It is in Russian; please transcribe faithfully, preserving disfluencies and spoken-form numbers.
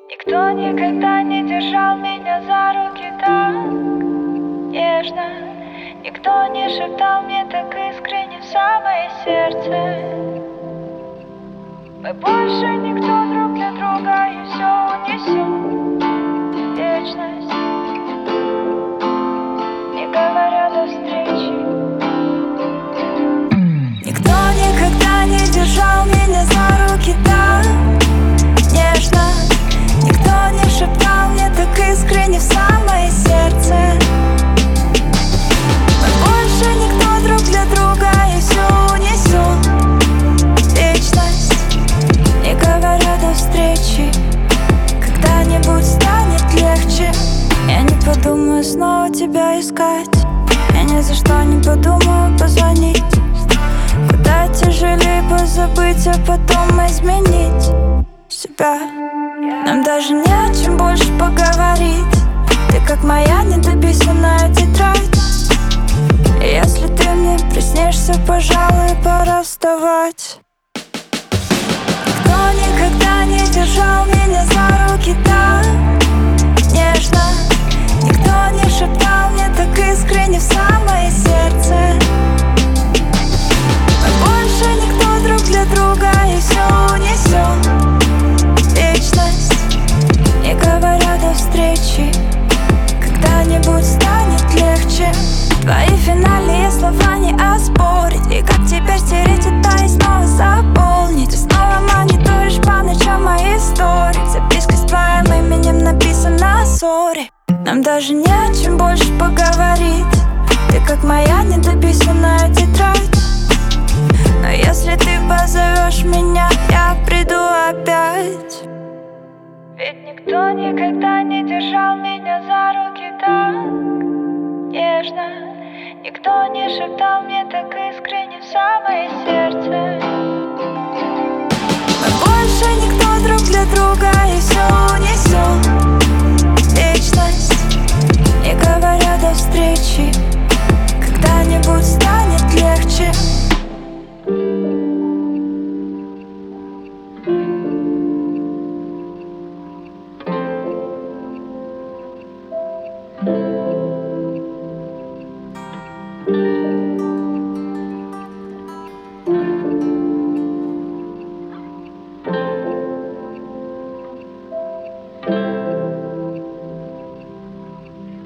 Никто никогда не держал меня за руки так нежно. Никто не шептал мне так искренне в самое сердце. Мы больше никто друг для друга, и все унесем вечность, не говоря до встречи. Никто никогда не держал меня за руки так нежно. Никто не шептал мне так искренне в самое сердце. Мы больше никто друг для друга, и все унесем вечность, не говоря до встречи. Когда-нибудь станет легче. Я не подумаю снова тебя искать. Я ни за что не подумаю позвонить. Куда тяжелее позабыть, а потом изменить себя. Нам даже не о чем больше поговорить. Ты как моя недописанная тетрадь. И если ты мне приснишься, пожалуй, пора вставать. Никто никогда не держал меня за руки так нежно. Никто не шептал мне так искренне в самое сердце. Мы больше никто друг для друга, и все унесем вечность, не говоря до встречи. Когда-нибудь станет легче. Твои финальные слова не оспорить. И как теперь стереть это и снова заполнить? И снова мониторишь по ночам мои истории. Записка с твоим именем написана сори. Нам даже не о чем больше поговорить. Ты как моя недописанная тетрадь. Но если ты позовешь меня, я приду опять. Ведь никто никогда не держал меня за руки так нежно. Никто не шептал мне так искренне в самое сердце. Мы больше никто друг для друга, и все унесем вечность, не говоря до встречи. Когда-нибудь станет легче. Thank you.